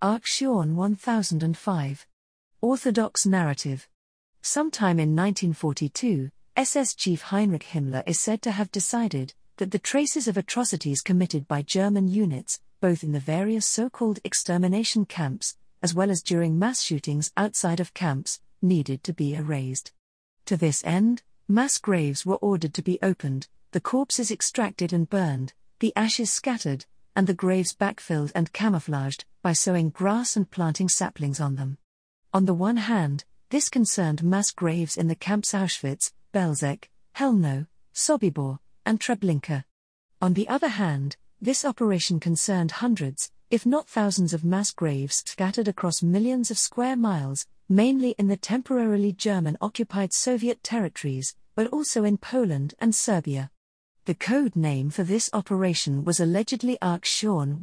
Aktion 1005. Orthodox narrative. Sometime in 1942, SS Chief Heinrich Himmler is said to have decided that the traces of atrocities committed by German units, both in the various so-called extermination camps, as well as during mass shootings outside of camps, needed to be erased. To this end, mass graves were ordered to be opened, the corpses extracted and burned, the ashes scattered, and the graves backfilled and camouflaged by sowing grass and planting saplings on them. On the one hand, this concerned mass graves in the camps Auschwitz, Belzec, Chelmno, Sobibor, and Treblinka. On the other hand, this operation concerned hundreds, if not thousands of mass graves scattered across millions of square miles, mainly in the temporarily German-occupied Soviet territories, but also in Poland and Serbia. The code name for this operation was allegedly Aktion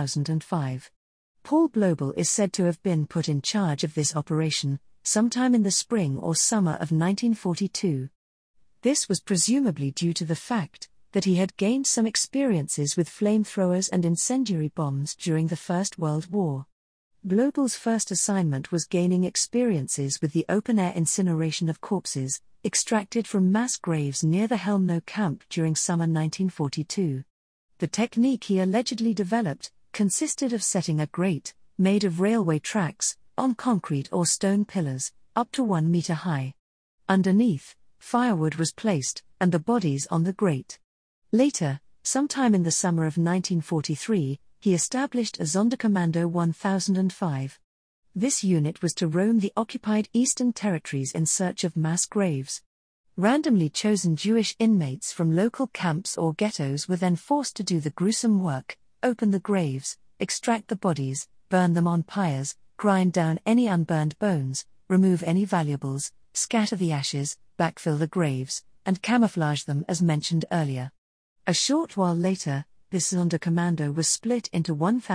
1005. Paul Blobel is said to have been put in charge of this operation, sometime in the spring or summer of 1942. This was presumably due to the fact that he had gained some experiences with flamethrowers and incendiary bombs during the First World War. Blobel's first assignment was gaining experiences with the open-air incineration of corpses, extracted from mass graves near the Chelmno camp during summer 1942. The technique he allegedly developed consisted of setting a grate, made of railway tracks, on concrete or stone pillars, up to 1 meter high. Underneath, firewood was placed, and the bodies on the grate. Later, sometime in the summer of 1943, he established a Sonderkommando 1005. This unit was to roam the occupied Eastern territories in search of mass graves. Randomly chosen Jewish inmates from local camps or ghettos were then forced to do the gruesome work: open the graves, extract the bodies, burn them on pyres, grind down any unburned bones, remove any valuables, scatter the ashes, backfill the graves, and camouflage them as mentioned earlier. A short while later, this Sonderkommando was split into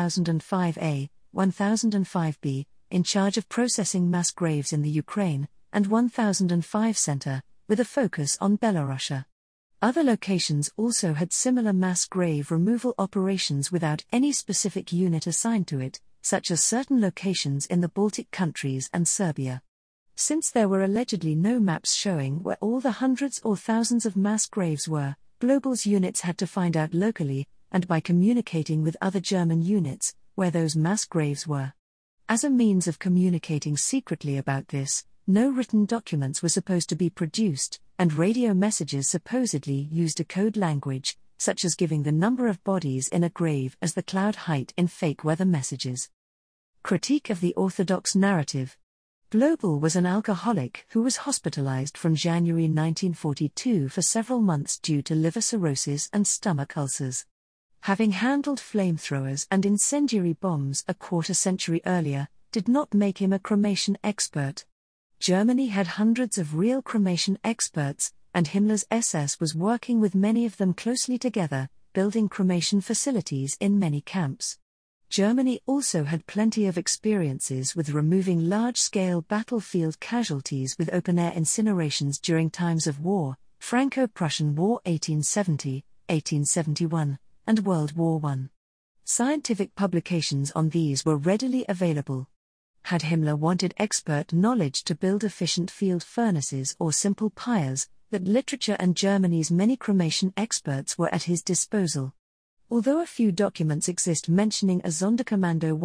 1005A, 1005B, in charge of processing mass graves in the Ukraine, and 1005 Center, with a focus on Belarusia. Other locations also had similar mass grave removal operations without any specific unit assigned to it, such as certain locations in the Baltic countries and Serbia. Since there were allegedly no maps showing where all the hundreds or thousands of mass graves were, Blobel's units had to find out locally, and by communicating with other German units, where those mass graves were. As a means of communicating secretly about this, no written documents were supposed to be produced, and radio messages supposedly used a code language, such as giving the number of bodies in a grave as the cloud height in fake weather messages. Critique of the Orthodox narrative. Blobel was an alcoholic who was hospitalized from January 1942 for several months due to liver cirrhosis and stomach ulcers. Having handled flamethrowers and incendiary bombs a quarter-century earlier did not make him a cremation expert. Germany had hundreds of real cremation experts, and Himmler's SS was working with many of them closely together, building cremation facilities in many camps. Germany also had plenty of experiences with removing large-scale battlefield casualties with open-air incinerations during times of war, Franco-Prussian War 1870, 1871, and World War I. Scientific publications on these were readily available. Had Himmler wanted expert knowledge to build efficient field furnaces or simple pyres, that literature and Germany's many cremation experts were at his disposal. Although a few documents exist mentioning a Sonderkommando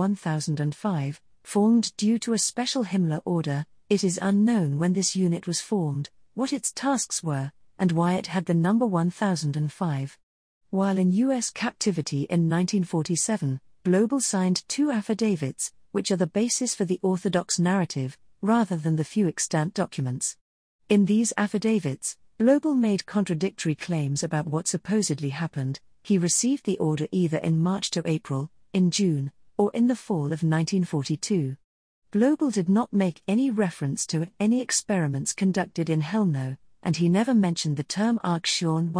1005, formed due to a special Himmler order, it is unknown when this unit was formed, what its tasks were, and why it had the number 1005. While in U.S. captivity in 1947, Blobel signed 2 affidavits, which are the basis for the Orthodox narrative, rather than the few extant documents. In these affidavits, Blobel made contradictory claims about what supposedly happened. He received the order either in March to April, in June, or in the fall of 1942. Blobel did not make any reference to any experiments conducted in Chelmno, and he never mentioned the term Aktion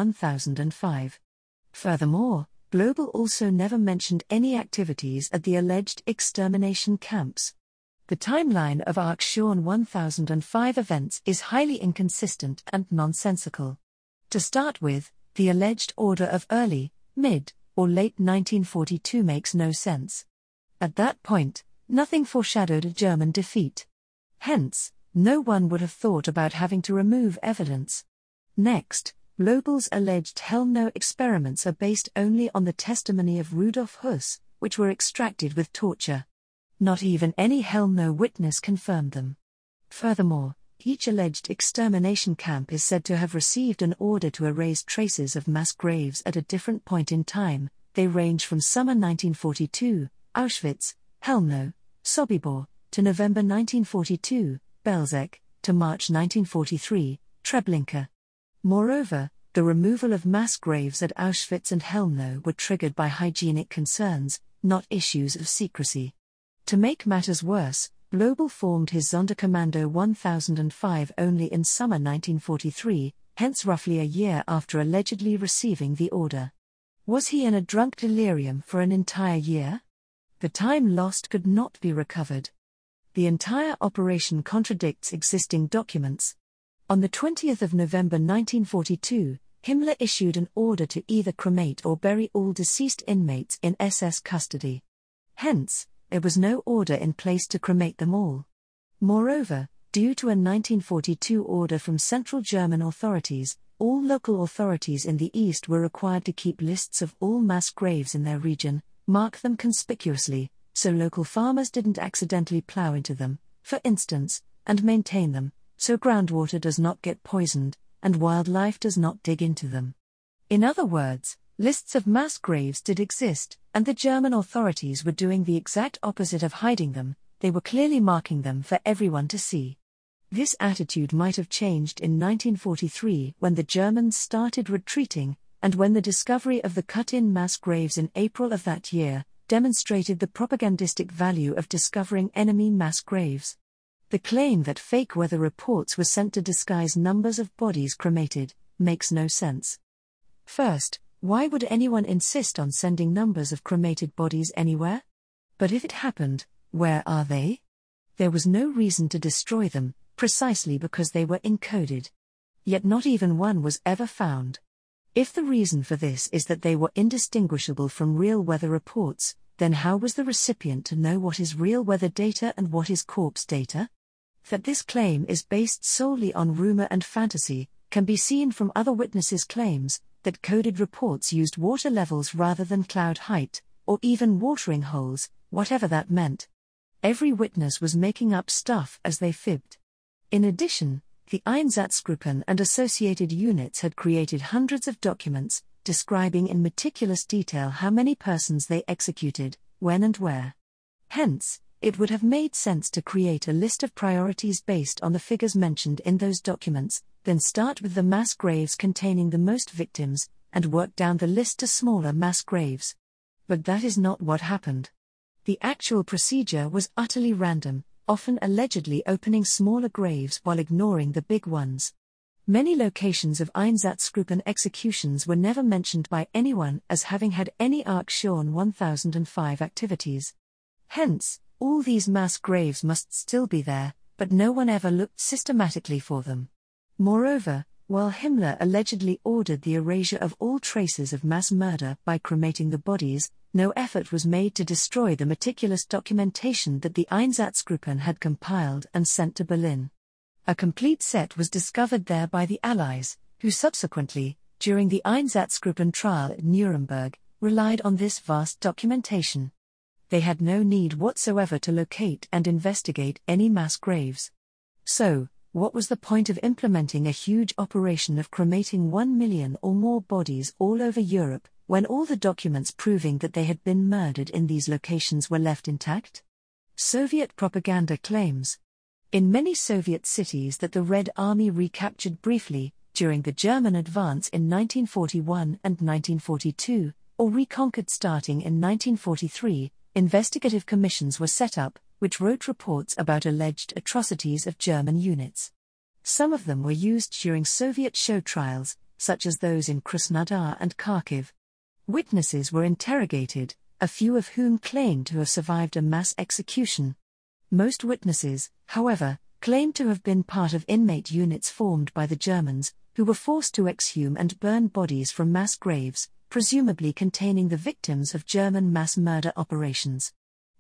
1005. Furthermore, Blobel also never mentioned any activities at the alleged extermination camps. The timeline of Aktion 1005 events is highly inconsistent and nonsensical. To start with, the alleged order of early, mid, or late 1942 makes no sense. At that point, Nothing foreshadowed a German defeat. Hence, no one would have thought about having to remove evidence. Next, Blobel's alleged Hell-No experiments are based only on the testimony of Rudolf Höss, which were extracted with torture. Not even any Hell-No witness confirmed them. Furthermore, each alleged extermination camp is said to have received an order to erase traces of mass graves at a different point in time. They range from summer 1942, Auschwitz, Hell-No, Sobibor, to November 1942, Belzec, to March 1943, Treblinka. Moreover, the removal of mass graves at Auschwitz and Hell-No were triggered by hygienic concerns, not issues of secrecy. To make matters worse, Blobel formed his Sonderkommando 1005 only in summer 1943, hence roughly a year after allegedly receiving the order. Was he in a drunk delirium for an entire year? The time lost could not be recovered. The entire operation contradicts existing documents. On the 20th of November 1942, Himmler issued an order to either cremate or bury all deceased inmates in SS custody. Hence, there was no order in place to cremate them all. Moreover, due to a 1942 order from Central German authorities, all local authorities in the East were required to keep lists of all mass graves in their region, mark them conspicuously, so local farmers didn't accidentally plow into them, for instance, and maintain them, so groundwater does not get poisoned, and wildlife does not dig into them. In other words, lists of mass graves did exist, and the German authorities were doing the exact opposite of hiding them. They were clearly marking them for everyone to see. This attitude might have changed in 1943 when the Germans started retreating, and when the discovery of the cut-in mass graves in April of that year demonstrated the propagandistic value of discovering enemy mass graves. The claim that fake weather reports were sent to disguise numbers of bodies cremated makes no sense. First, why would anyone insist on sending numbers of cremated bodies anywhere? But if it happened, where are they? There was no reason to destroy them, precisely because they were encoded. Yet not even one was ever found. If the reason for this is that they were indistinguishable from real weather reports, then how was the recipient to know what is real weather data and what is corpse data? That this claim is based solely on rumor and fantasy can be seen from other witnesses' claims that coded reports used water levels rather than cloud height, or even watering holes, whatever that meant. Every witness was making up stuff as they fibbed. In addition, the Einsatzgruppen and associated units had created hundreds of documents, describing in meticulous detail how many persons they executed, when and where. Hence, it would have made sense to create a list of priorities based on the figures mentioned in those documents, then start with the mass graves containing the most victims, and work down the list to smaller mass graves. But that is not what happened. The actual procedure was utterly random, often allegedly opening smaller graves while ignoring the big ones. Many locations of Einsatzgruppen executions were never mentioned by anyone as having had any Aktion 1005 activities. Hence, all these mass graves must still be there, but no one ever looked systematically for them. Moreover, while Himmler allegedly ordered the erasure of all traces of mass murder by cremating the bodies, no effort was made to destroy the meticulous documentation that the Einsatzgruppen had compiled and sent to Berlin. A complete set was discovered there by the Allies, who subsequently, during the Einsatzgruppen trial at Nuremberg, relied on this vast documentation. They had no need whatsoever to locate and investigate any mass graves. So, what was the point of implementing a huge operation of cremating 1 million or more bodies all over Europe, when all the documents proving that they had been murdered in these locations were left intact? Soviet propaganda claims. In many Soviet cities that the Red Army recaptured briefly, during the German advance in 1941 and 1942, or reconquered starting in 1943, investigative commissions were set up, which wrote reports about alleged atrocities of German units. Some of them were used during Soviet show trials, such as those in Krasnodar and Kharkiv. Witnesses were interrogated, a few of whom claimed to have survived a mass execution. Most witnesses, however, claimed to have been part of inmate units formed by the Germans, who were forced to exhume and burn bodies from mass graves, presumably containing the victims of German mass murder operations.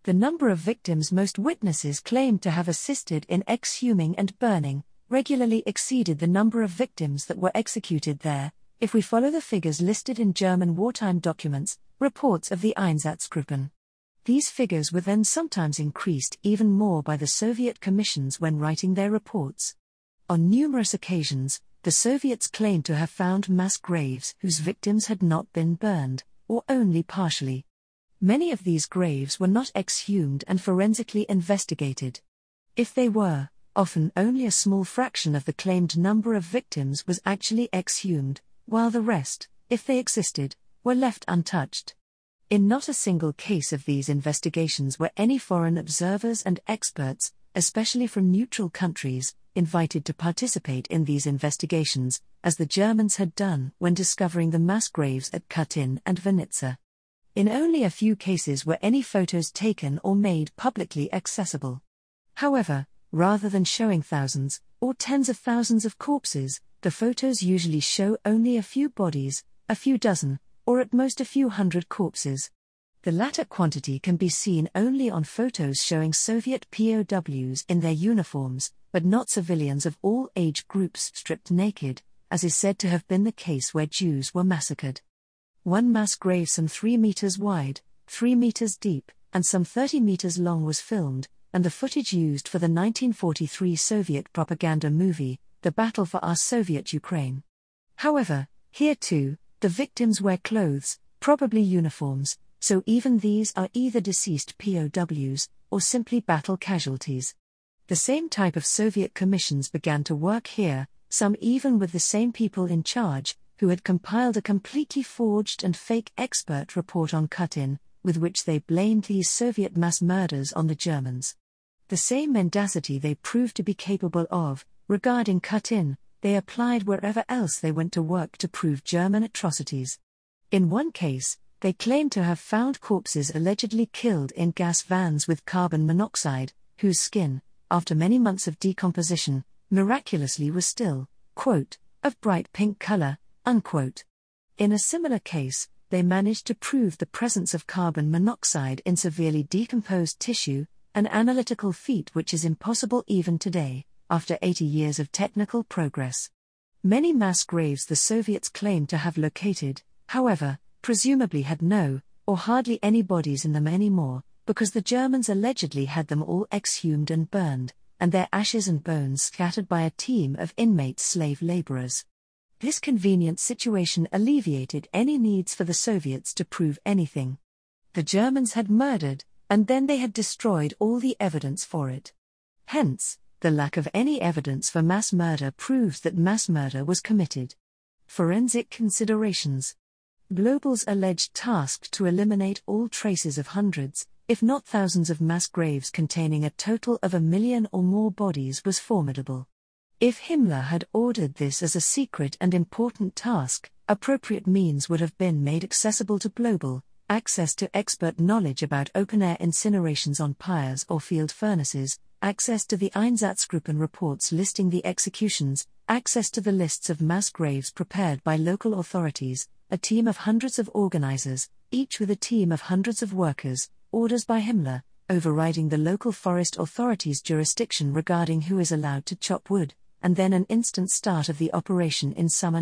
The number of victims most witnesses claimed to have assisted in exhuming and burning regularly exceeded the number of victims that were executed there, if we follow the figures listed in German wartime documents, reports of the Einsatzgruppen. These figures were then sometimes increased even more by the Soviet commissions when writing their reports. On numerous occasions, the Soviets claimed to have found mass graves whose victims had not been burned, or only partially. Many of these graves were not exhumed and forensically investigated. If they were, often only a small fraction of the claimed number of victims was actually exhumed, while the rest, if they existed, were left untouched. In not a single case of these investigations were any foreign observers and experts, especially from neutral countries, invited to participate in these investigations, as the Germans had done when discovering the mass graves at Katyn and Vinnytsia. In only a few cases were any photos taken or made publicly accessible. However, rather than showing thousands, or tens of thousands of corpses, the photos usually show only a few bodies, a few dozen, or at most a few hundred corpses. The latter quantity can be seen only on photos showing Soviet POWs in their uniforms, but not civilians of all age groups stripped naked, as is said to have been the case where Jews were massacred. One mass grave some 3 meters wide, 3 meters deep, and some 30 meters long was filmed, and the footage used for the 1943 Soviet propaganda movie, The Battle for Our Soviet Ukraine. However, here too, the victims wear clothes, probably uniforms, so even these are either deceased POWs, or simply battle casualties. The same type of Soviet commissions began to work here, some even with the same people in charge, who had compiled a completely forged and fake expert report on Katyn, with which they blamed these Soviet mass murders on the Germans. The same mendacity they proved to be capable of, regarding Katyn, they applied wherever else they went to work to prove German atrocities. In one case, they claimed to have found corpses allegedly killed in gas vans with carbon monoxide, whose skin, after many months of decomposition, miraculously was still, quote, of bright pink color, unquote. In a similar case, they managed to prove the presence of carbon monoxide in severely decomposed tissue, an analytical feat which is impossible even today, after 80 years of technical progress. Many mass graves the Soviets claimed to have located, however, presumably had no, or hardly any bodies in them anymore, because the Germans allegedly had them all exhumed and burned, and their ashes and bones scattered by a team of inmate slave laborers. This convenient situation alleviated any needs for the Soviets to prove anything. The Germans had murdered, and then they had destroyed all the evidence for it. Hence, the lack of any evidence for mass murder proves that mass murder was committed. Forensic considerations. Global's alleged task to eliminate all traces of hundreds, if not thousands of mass graves containing a total of 1 million or more bodies was formidable. If Himmler had ordered this as a secret and important task, appropriate means would have been made accessible to Global: access to expert knowledge about open-air incinerations on pyres or field furnaces, access to the Einsatzgruppen reports listing the executions, access to the lists of mass graves prepared by local authorities, a team of hundreds of organizers, each with a team of hundreds of workers, orders by Himmler, overriding the local forest authorities' jurisdiction regarding who is allowed to chop wood, and then an instant start of the operation in summer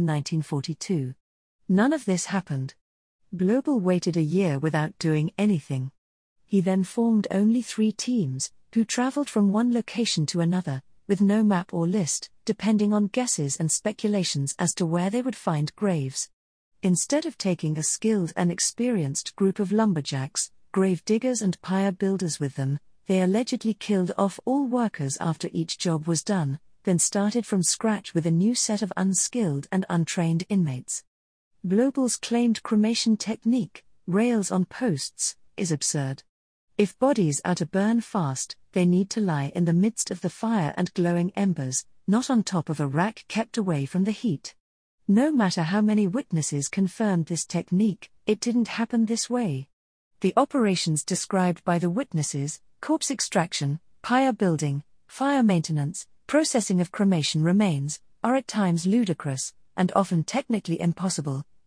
1942. None of this happened. Global waited a year without doing anything. He then formed only 3 teams, who traveled from one location to another, with no map or list, depending on guesses and speculations as to where they would find graves. Instead of taking a skilled and experienced group of lumberjacks, grave diggers and pyre builders with them, they allegedly killed off all workers after each job was done, then started from scratch with a new set of unskilled and untrained inmates. Global's claimed cremation technique, rails on posts, is absurd. If bodies are to burn fast, they need to lie in the midst of the fire and glowing embers, not on top of a rack kept away from the heat. No matter how many witnesses confirmed this technique, it didn't happen this way. The operations described by the witnesses, corpse extraction, pyre building, fire maintenance, processing of cremation remains, are at times ludicrous, and often technically impossible,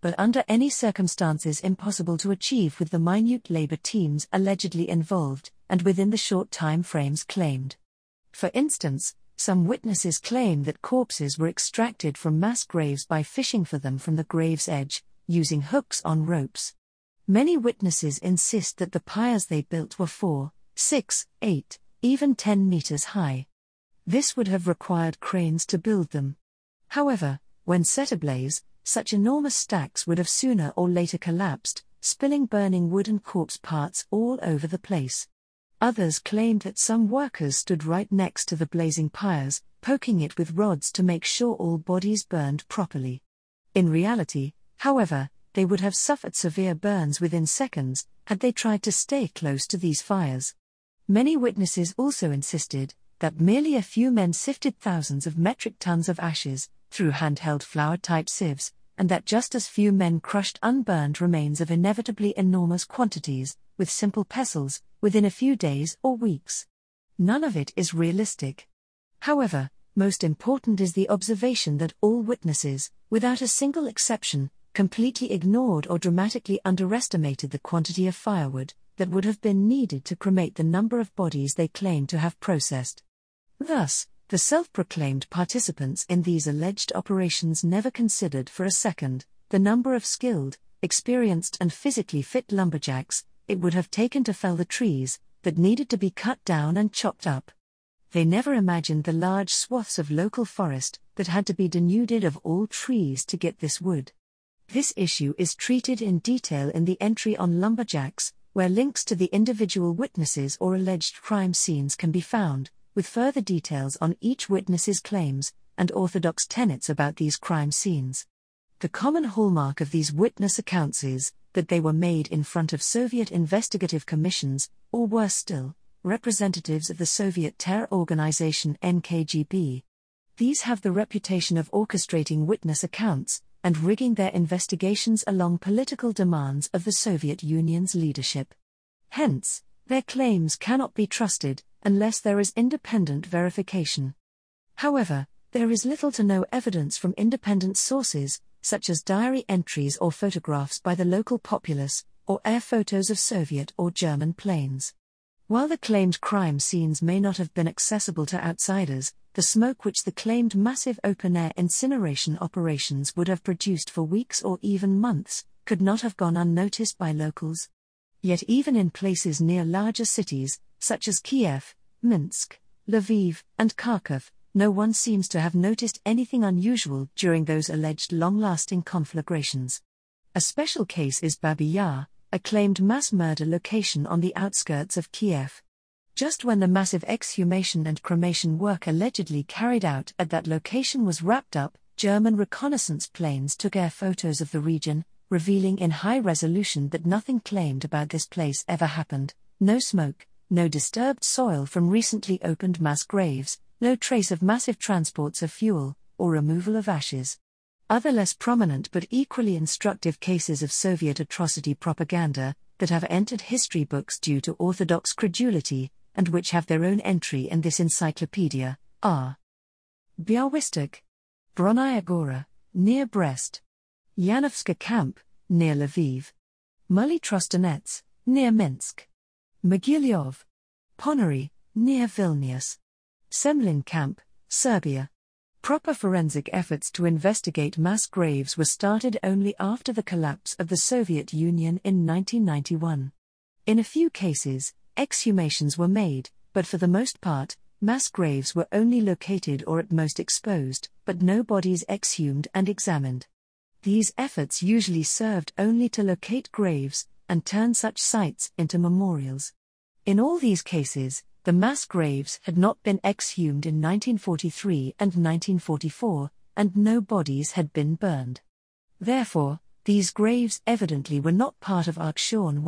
but under any circumstances impossible to achieve with the minute labor teams allegedly involved, and within the short time frames claimed. For instance, some witnesses claim that corpses were extracted from mass graves by fishing for them from the grave's edge, using hooks on ropes. Many witnesses insist that the pyres they built were 4, 6, 8, even 10 meters high. This would have required cranes to build them. However, when set ablaze, such enormous stacks would have sooner or later collapsed, spilling burning wood and corpse parts all over the place. Others claimed that some workers stood right next to the blazing pyres, poking it with rods to make sure all bodies burned properly. In reality, however, they would have suffered severe burns within seconds had they tried to stay close to these fires. Many witnesses also insisted that merely a few men sifted thousands of metric tons of ashes through handheld flour-type sieves, and that just as few men crushed unburned remains of inevitably enormous quantities, with simple pestles, within a few days or weeks. None of it is realistic. However, most important is the observation that all witnesses, without a single exception, completely ignored or dramatically underestimated the quantity of firewood that would have been needed to cremate the number of bodies they claimed to have processed. Thus, the self-proclaimed participants in these alleged operations never considered for a second the number of skilled, experienced and physically fit lumberjacks it would have taken to fell the trees that needed to be cut down and chopped up. They never imagined the large swaths of local forest that had to be denuded of all trees to get this wood. This issue is treated in detail in the entry on lumberjacks, where links to the individual witnesses or alleged crime scenes can be found, with further details on each witness's claims and orthodox tenets about these crime scenes. The common hallmark of these witness accounts is that they were made in front of Soviet investigative commissions, or worse still, representatives of the Soviet terror organization NKGB. These have the reputation of orchestrating witness accounts and rigging their investigations along political demands of the Soviet Union's leadership. Hence, their claims cannot be trusted unless there is independent verification. However, there is little to no evidence from independent sources, such as diary entries or photographs by the local populace, or air photos of Soviet or German planes. While the claimed crime scenes may not have been accessible to outsiders, the smoke which the claimed massive open-air incineration operations would have produced for weeks or even months could not have gone unnoticed by locals. Yet even in places near larger cities, such as Kiev, Minsk, Lviv, and Kharkov, no one seems to have noticed anything unusual during those alleged long-lasting conflagrations. A special case is Babi Yar, a claimed mass murder location on the outskirts of Kiev. Just when the massive exhumation and cremation work allegedly carried out at that location was wrapped up, German reconnaissance planes took air photos of the region, revealing in high resolution that nothing claimed about this place ever happened: no smoke, no disturbed soil from recently opened mass graves, no trace of massive transports of fuel, or removal of ashes. Other less prominent but equally instructive cases of Soviet atrocity propaganda that have entered history books due to orthodox credulity, and which have their own entry in this encyclopedia, are Białystok, Bronnaya Gora, near Brest; Janowska Camp, near Lviv; Muli Trostanets, near Minsk; Mogilev, Ponory, near Vilnius; Semlin Camp, Serbia. Proper forensic efforts to investigate mass graves were started only after the collapse of the Soviet Union in 1991. In a few cases, exhumations were made, but for the most part, mass graves were only located or at most exposed, but no bodies exhumed and examined. These efforts usually served only to locate graves and turn such sites into memorials. In all these cases, the mass graves had not been exhumed in 1943 and 1944, and no bodies had been burned. Therefore, these graves evidently were not part of Auktion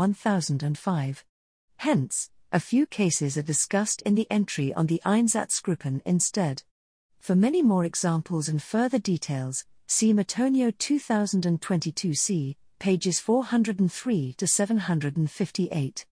1005. Hence, a few cases are discussed in the entry on the Einsatzgruppen instead. For many more examples and further details, see Matonio 2022 c. pages 403 to 758.